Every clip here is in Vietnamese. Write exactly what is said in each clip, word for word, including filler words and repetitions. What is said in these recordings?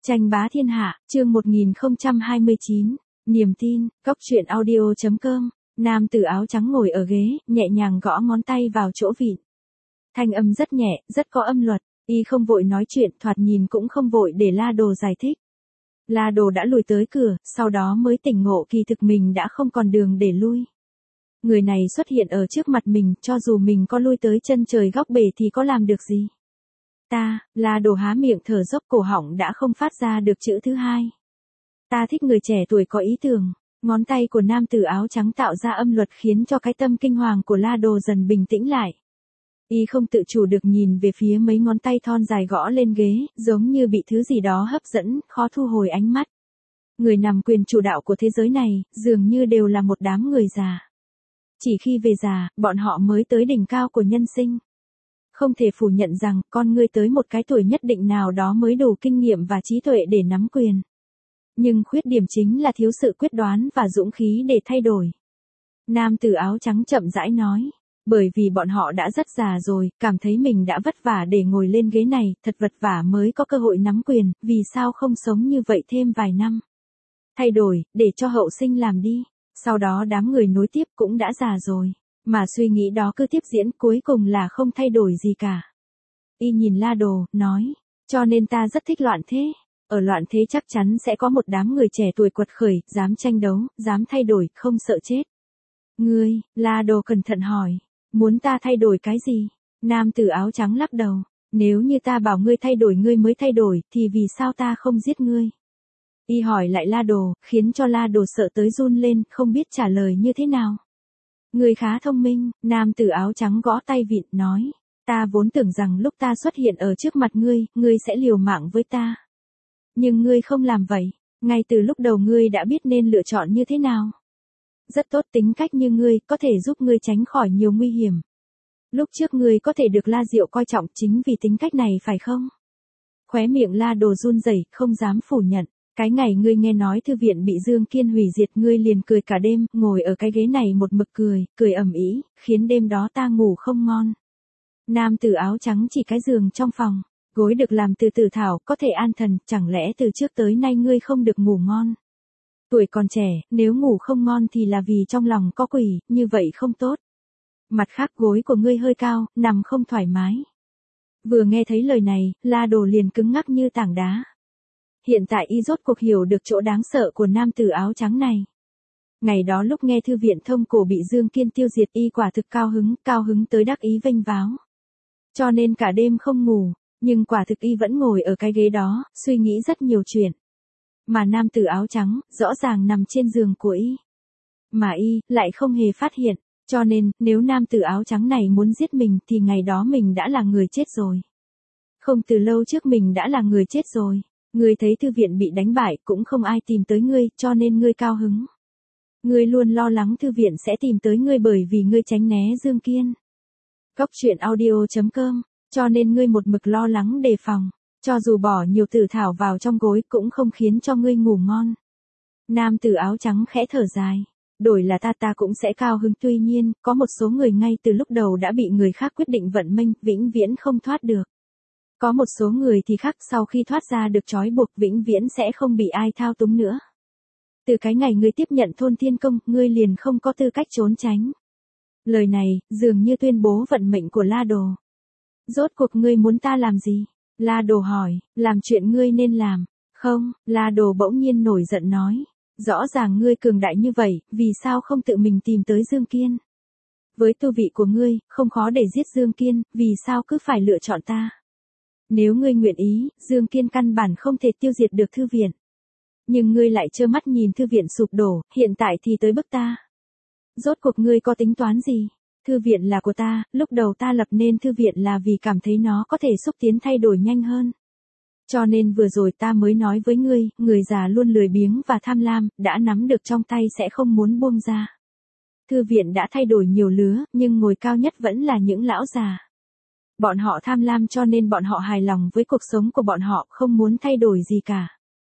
Tranh bá thiên hạ, chương một nghìn không trăm hai mươi chín, niềm tin, cốc truyện audio chấm com, nam tử áo trắng ngồi ở ghế, nhẹ nhàng gõ ngón tay vào chỗ vịn. Thanh âm rất nhẹ, rất có âm luật, y không vội nói chuyện, thoạt nhìn cũng không vội để La Đồ giải thích. La Đồ đã lùi tới cửa, sau đó mới tỉnh ngộ kỳ thực mình đã không còn đường để lui. Người này xuất hiện ở trước mặt mình, cho dù mình có lui tới chân trời góc bể thì có làm được gì. Ta, La Đồ há miệng thở dốc, cổ họng đã không phát ra được chữ thứ hai. Ta thích người trẻ tuổi có ý tưởng. Ngón tay của nam tử áo trắng tạo ra âm luật khiến cho cái tâm kinh hoàng của La Đồ dần bình tĩnh lại. Y không tự chủ được nhìn về phía mấy ngón tay thon dài gõ lên ghế, giống như bị thứ gì đó hấp dẫn, khó thu hồi ánh mắt. Người nắm quyền chủ đạo của thế giới này, dường như đều là một đám người già. Chỉ khi về già, bọn họ mới tới đỉnh cao của nhân sinh. Không thể phủ nhận rằng, con người tới một cái tuổi nhất định nào đó mới đủ kinh nghiệm và trí tuệ để nắm quyền. Nhưng khuyết điểm chính là thiếu sự quyết đoán và dũng khí để thay đổi. Nam tử áo trắng chậm rãi nói. Bởi vì bọn họ đã rất già rồi, cảm thấy mình đã vất vả để ngồi lên ghế này, thật vật vả mới có cơ hội nắm quyền, vì sao không sống như vậy thêm vài năm. Thay đổi, để cho hậu sinh làm đi. Sau đó đám người nối tiếp cũng đã già rồi. Mà suy nghĩ đó cứ tiếp diễn, cuối cùng là không thay đổi gì cả. Y nhìn La Đồ, nói. Cho nên ta rất thích loạn thế. Ở loạn thế chắc chắn sẽ có một đám người trẻ tuổi quật khởi, dám tranh đấu, dám thay đổi, không sợ chết. Ngươi, La Đồ cẩn thận hỏi. Muốn ta thay đổi cái gì? Nam tử áo trắng lắc đầu. Nếu như ta bảo ngươi thay đổi ngươi mới thay đổi, thì vì sao ta không giết ngươi? Y hỏi lại La Đồ, khiến cho La Đồ sợ tới run lên, không biết trả lời như thế nào. Ngươi khá thông minh, nam tử áo trắng gõ tay vịn, nói. Ta vốn tưởng rằng lúc ta xuất hiện ở trước mặt ngươi, ngươi sẽ liều mạng với ta. Nhưng ngươi không làm vậy, ngay từ lúc đầu ngươi đã biết nên lựa chọn như thế nào. Rất tốt, tính cách như ngươi, có thể giúp ngươi tránh khỏi nhiều nguy hiểm. Lúc trước ngươi có thể được La Diệu coi trọng chính vì tính cách này phải không? Khóe miệng La Đồ run rẩy, không dám phủ nhận. Cái ngày ngươi nghe nói thư viện bị Dương Kiên hủy diệt, ngươi liền cười cả đêm, ngồi ở cái ghế này một mực cười, cười ầm ĩ, khiến đêm đó ta ngủ không ngon. Nam tử áo trắng chỉ cái giường trong phòng, gối được làm từ tử thảo, có thể an thần, chẳng lẽ từ trước tới nay ngươi không được ngủ ngon? Tuổi còn trẻ, nếu ngủ không ngon thì là vì trong lòng có quỷ, như vậy không tốt. Mặt khác gối của ngươi hơi cao, nằm không thoải mái. Vừa nghe thấy lời này, La Đồ liền cứng ngắc như tảng đá. Hiện tại y rốt cuộc hiểu được chỗ đáng sợ của nam tử áo trắng này. Ngày đó lúc nghe thư viện Thông Cổ bị Dương Kiên tiêu diệt, y quả thực cao hứng, cao hứng tới đắc ý vênh váo. Cho nên cả đêm không ngủ, nhưng quả thực y vẫn ngồi ở cái ghế đó, suy nghĩ rất nhiều chuyện. Mà nam tử áo trắng, rõ ràng nằm trên giường của y. Mà y, lại không hề phát hiện, cho nên, nếu nam tử áo trắng này muốn giết mình thì ngày đó mình đã là người chết rồi. Không, từ lâu trước mình đã là người chết rồi. Ngươi thấy thư viện bị đánh bại, cũng không ai tìm tới ngươi, cho nên ngươi cao hứng. Ngươi luôn lo lắng thư viện sẽ tìm tới ngươi bởi vì ngươi tránh né Dương Kiên. Cốc truyện audio chấm com, cho nên ngươi một mực lo lắng đề phòng. Cho dù bỏ nhiều tử thảo vào trong gối cũng không khiến cho ngươi ngủ ngon. Nam tử áo trắng khẽ thở dài. Đổi là ta ta cũng sẽ cao hứng, tuy nhiên, có một số người ngay từ lúc đầu đã bị người khác quyết định vận mệnh, vĩnh viễn không thoát được. Có một số người thì khác, sau khi thoát ra được trói buộc, vĩnh viễn sẽ không bị ai thao túng nữa. Từ cái ngày ngươi tiếp nhận Thôn Thiên Công, ngươi liền không có tư cách trốn tránh. Lời này, dường như tuyên bố vận mệnh của La Đồ. Rốt cuộc ngươi muốn ta làm gì? La Đồ hỏi, làm chuyện ngươi nên làm. Không, La Đồ bỗng nhiên nổi giận nói. Rõ ràng ngươi cường đại như vậy, vì sao không tự mình tìm tới Dương Kiên? Với tu vị của ngươi, không khó để giết Dương Kiên, vì sao cứ phải lựa chọn ta? Nếu ngươi nguyện ý, Dương Kiên căn bản không thể tiêu diệt được thư viện. Nhưng ngươi lại trơ mắt nhìn thư viện sụp đổ, hiện tại thì tới bức ta. Rốt cuộc ngươi có tính toán gì? Thư viện là của ta, lúc đầu ta lập nên thư viện là vì cảm thấy nó có thể xúc tiến thay đổi nhanh hơn. Cho nên vừa rồi ta mới nói với ngươi, người già luôn lười biếng và tham lam, đã nắm được trong tay sẽ không muốn buông ra. Thư viện đã thay đổi nhiều lứa, nhưng ngồi cao nhất vẫn là những lão già. Bọn họ tham lam cho nên bọn họ hài lòng với cuộc sống của bọn họ, không muốn thay đổi gì cả.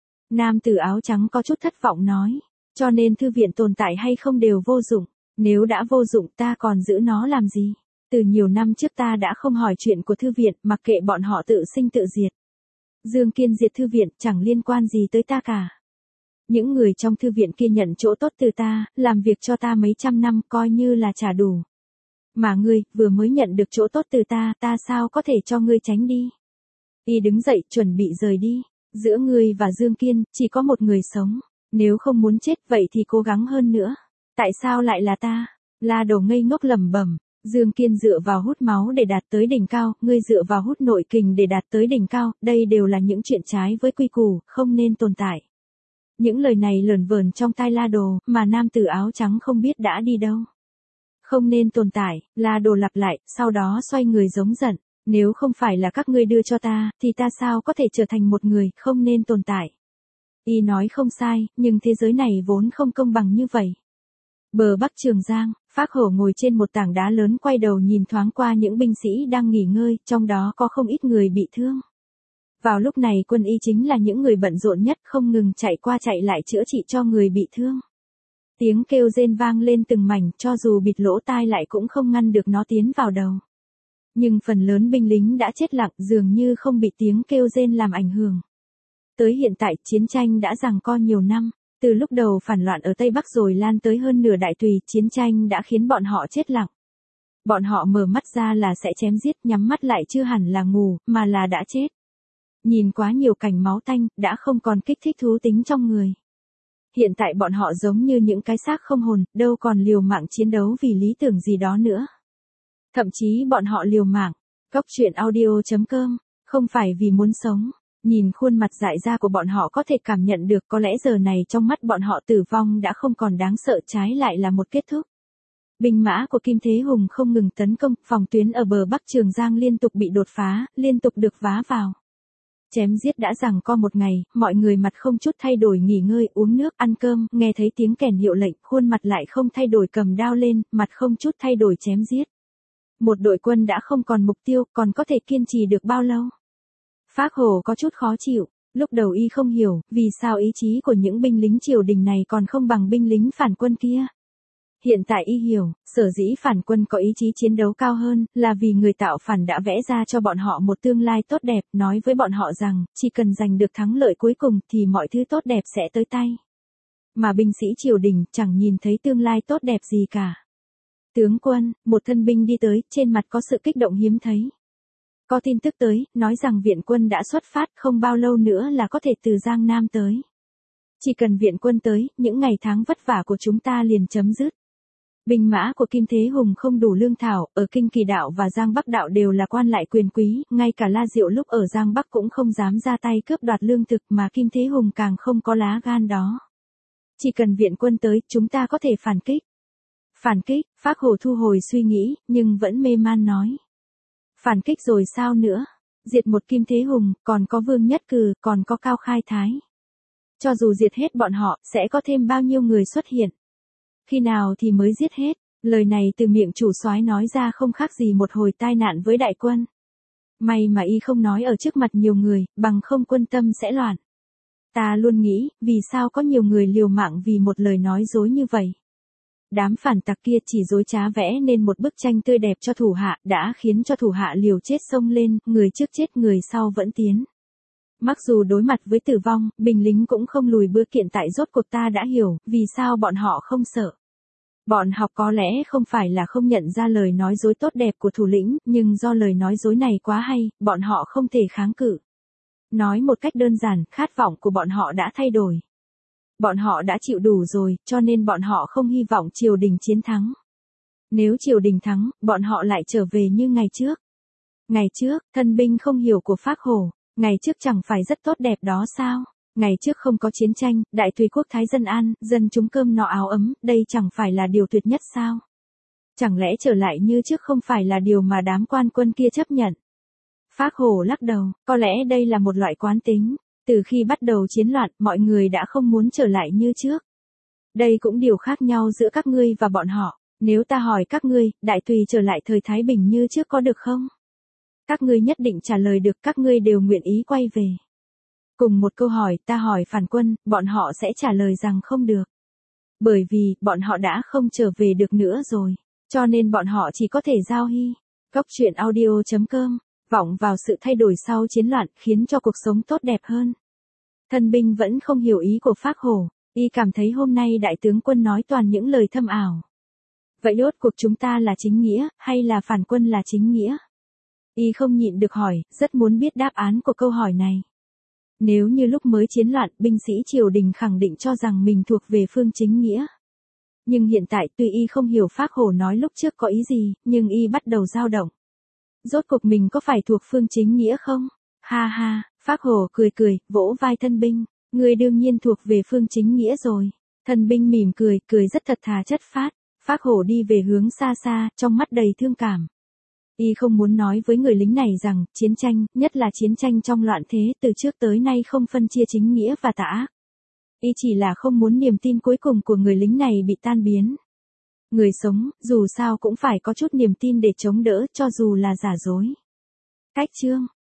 Nam tử áo trắng có chút thất vọng nói, cho nên thư viện tồn tại hay không đều vô dụng, nếu đã vô dụng ta còn giữ nó làm gì? Từ nhiều năm trước ta đã không hỏi chuyện của thư viện, mặc kệ bọn họ tự sinh tự diệt. Dương Kiên diệt thư viện chẳng liên quan gì tới ta cả. Những người trong thư viện kia nhận chỗ tốt từ ta, làm việc cho ta mấy trăm năm coi như là trả đủ. Mà ngươi, vừa mới nhận được chỗ tốt từ ta, ta sao có thể cho ngươi tránh đi. Y đứng dậy chuẩn bị rời đi. Giữa ngươi và Dương Kiên, chỉ có một người sống. Nếu không muốn chết vậy thì cố gắng hơn nữa. Tại sao lại là ta? La Đồ ngây ngốc lẩm bẩm. Dương Kiên dựa vào hút máu để đạt tới đỉnh cao, ngươi dựa vào hút nội kình để đạt tới đỉnh cao, đây đều là những chuyện trái với quy củ, không nên tồn tại. Những lời này lởn vởn trong tai La Đồ, mà nam tử áo trắng không biết đã đi đâu. Không nên tồn tại, La Đồ lặp lại, sau đó xoay người giống giận. Nếu không phải là các ngươi đưa cho ta, thì ta sao có thể trở thành một người không nên tồn tại. Y nói không sai, nhưng thế giới này vốn không công bằng như vậy. Bờ Bắc Trường Giang, Phác Hổ ngồi trên một tảng đá lớn quay đầu nhìn thoáng qua những binh sĩ đang nghỉ ngơi, trong đó có không ít người bị thương. Vào lúc này quân y chính là những người bận rộn nhất, không ngừng chạy qua chạy lại chữa trị cho người bị thương. Tiếng kêu rên vang lên từng mảnh, cho dù bịt lỗ tai lại cũng không ngăn được nó tiến vào đầu. Nhưng phần lớn binh lính đã chết lặng, dường như không bị tiếng kêu rên làm ảnh hưởng. Tới hiện tại, chiến tranh đã giằng co nhiều năm. Từ lúc đầu phản loạn ở Tây Bắc rồi lan tới hơn nửa đại tùy, chiến tranh đã khiến bọn họ chết lặng. Bọn họ mở mắt ra là sẽ chém giết, nhắm mắt lại chưa hẳn là ngủ, mà là đã chết. Nhìn quá nhiều cảnh máu tanh, đã không còn kích thích thú tính trong người. Hiện tại bọn họ giống như những cái xác không hồn, đâu còn liều mạng chiến đấu vì lý tưởng gì đó nữa. Thậm chí bọn họ liều mạng. Góc truyện audio chấm com, không phải vì muốn sống. Nhìn khuôn mặt dại ra của bọn họ có thể cảm nhận được có lẽ giờ này trong mắt bọn họ tử vong đã không còn đáng sợ, trái lại là một kết thúc. Binh mã của Kim Thế Hùng không ngừng tấn công, phòng tuyến ở bờ Bắc Trường Giang liên tục bị đột phá, liên tục được vá vào. Chém giết đã giằng co một ngày, mọi người mặt không chút thay đổi nghỉ ngơi, uống nước, ăn cơm, nghe thấy tiếng kèn hiệu lệnh, khuôn mặt lại không thay đổi cầm đao lên, mặt không chút thay đổi chém giết. Một đội quân đã không còn mục tiêu, còn có thể kiên trì được bao lâu? Phác Hổ có chút khó chịu, lúc đầu y không hiểu, vì sao ý chí của những binh lính triều đình này còn không bằng binh lính phản quân kia. Hiện tại y hiểu, sở dĩ phản quân có ý chí chiến đấu cao hơn, là vì người tạo phản đã vẽ ra cho bọn họ một tương lai tốt đẹp, nói với bọn họ rằng, chỉ cần giành được thắng lợi cuối cùng thì mọi thứ tốt đẹp sẽ tới tay. Mà binh sĩ triều đình chẳng nhìn thấy tương lai tốt đẹp gì cả. Tướng quân, một thân binh đi tới, trên mặt có sự kích động hiếm thấy. Có tin tức tới, nói rằng viện quân đã xuất phát, không bao lâu nữa là có thể từ Giang Nam tới. Chỉ cần viện quân tới, những ngày tháng vất vả của chúng ta liền chấm dứt. Binh mã của Kim Thế Hùng không đủ lương thảo, ở Kinh Kỳ Đạo và Giang Bắc Đạo đều là quan lại quyền quý, ngay cả La Diệu lúc ở Giang Bắc cũng không dám ra tay cướp đoạt lương thực, mà Kim Thế Hùng càng không có lá gan đó. Chỉ cần viện quân tới, chúng ta có thể phản kích. Phản kích, Phác Hổ thu hồi suy nghĩ, nhưng vẫn mê man nói. Phản kích rồi sao nữa? Diệt một Kim Thế Hùng, còn có Vương Nhất Cừ, còn có Cao Khai Thái. Cho dù diệt hết bọn họ, sẽ có thêm bao nhiêu người xuất hiện? Khi nào thì mới giết hết? Lời này từ miệng chủ soái nói ra không khác gì một hồi tai nạn với đại quân. May mà y không nói ở trước mặt nhiều người, bằng không quân tâm sẽ loạn. Ta luôn nghĩ, vì sao có nhiều người liều mạng vì một lời nói dối như vậy? Đám phản tặc kia chỉ dối trá vẽ nên một bức tranh tươi đẹp cho thủ hạ, đã khiến cho thủ hạ liều chết xông lên, người trước chết người sau vẫn tiến. Mặc dù đối mặt với tử vong, binh lính cũng không lùi bước, kiện tại rốt cuộc ta đã hiểu, vì sao bọn họ không sợ. Bọn học có lẽ không phải là không nhận ra lời nói dối tốt đẹp của thủ lĩnh, nhưng do lời nói dối này quá hay, bọn họ không thể kháng cự. Nói một cách đơn giản, khát vọng của bọn họ đã thay đổi. Bọn họ đã chịu đủ rồi, cho nên bọn họ không hy vọng triều đình chiến thắng. Nếu triều đình thắng, bọn họ lại trở về như ngày trước. Ngày trước, thân binh không hiểu của Phác Hổ, ngày trước chẳng phải rất tốt đẹp đó sao? Ngày trước không có chiến tranh, đại tùy quốc thái dân an, dân chúng cơm no áo ấm, đây chẳng phải là điều tuyệt nhất sao? Chẳng lẽ trở lại như trước không phải là điều mà đám quan quân kia chấp nhận? Phác Hổ lắc đầu, có lẽ đây là một loại quán tính. Từ khi bắt đầu chiến loạn, mọi người đã không muốn trở lại như trước. Đây cũng điều khác nhau giữa các ngươi và bọn họ. Nếu ta hỏi các ngươi, đại tùy trở lại thời Thái Bình như trước có được không? Các ngươi nhất định trả lời được, các ngươi đều nguyện ý quay về. Cùng một câu hỏi, ta hỏi phản quân, bọn họ sẽ trả lời rằng không được. Bởi vì, bọn họ đã không trở về được nữa rồi. Cho nên bọn họ chỉ có thể giao hy. Góc truyện audio chấm com vọng vào sự thay đổi sau chiến loạn khiến cho cuộc sống tốt đẹp hơn. Thân binh vẫn không hiểu ý của Phác Hổ, y cảm thấy hôm nay đại tướng quân nói toàn những lời thâm ảo. Vậy rốt cuộc chúng ta là chính nghĩa, hay là phản quân là chính nghĩa? Y không nhịn được hỏi, rất muốn biết đáp án của câu hỏi này. Nếu như lúc mới chiến loạn, binh sĩ triều đình khẳng định cho rằng mình thuộc về phương chính nghĩa. Nhưng hiện tại tuy y không hiểu Phác Hổ nói lúc trước có ý gì, nhưng y bắt đầu dao động. Rốt cuộc mình có phải thuộc phương chính nghĩa không? Ha ha, Phác Hổ cười cười, vỗ vai thân binh. Người đương nhiên thuộc về phương chính nghĩa rồi. Thân binh mỉm cười, cười rất thật thà chất phác. Phác Hổ đi về hướng xa xa, trong mắt đầy thương cảm. Y không muốn nói với người lính này rằng, chiến tranh, nhất là chiến tranh trong loạn thế, từ trước tới nay không phân chia chính nghĩa và tà ác. Y chỉ là không muốn niềm tin cuối cùng của người lính này bị tan biến. Người sống, dù sao cũng phải có chút niềm tin để chống đỡ, cho dù là giả dối. Cách chương